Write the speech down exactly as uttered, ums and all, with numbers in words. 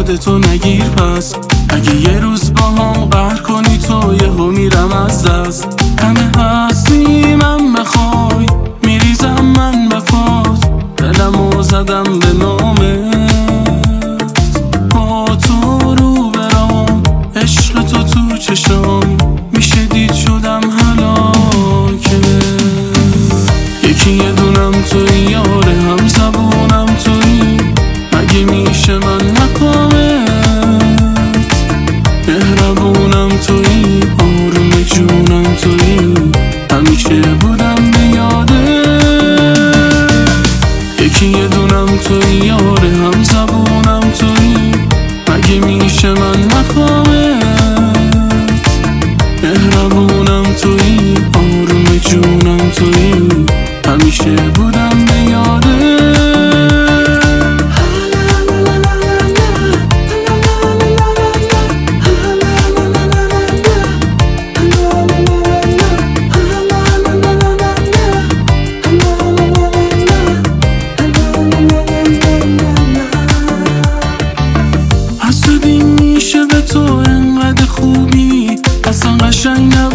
خودتو نگیر پس. اگه یه روز با هم قهر کنی تو یهو میرم از دست. همه هستی من بخوای میریزم من به پات، دلمو زدم به نامت. با تو رو برام عشق تو تو چشام میشه دید شدم هلاکه. یکی یه دونم توی یاره هم زبونم توی، مگه میشه من نخوامت؟ مهربونم توی آروم جونم توی، همیشه بودم به یاده. یکی یه دونم توی یاره هم زبونم توی، مگه میشه من نخوامت؟ مهربونم توی آروم جونم توی، همیشه بودم به یاده. حسودی میشه به تو انقدر خوبی، اصلا قشنگ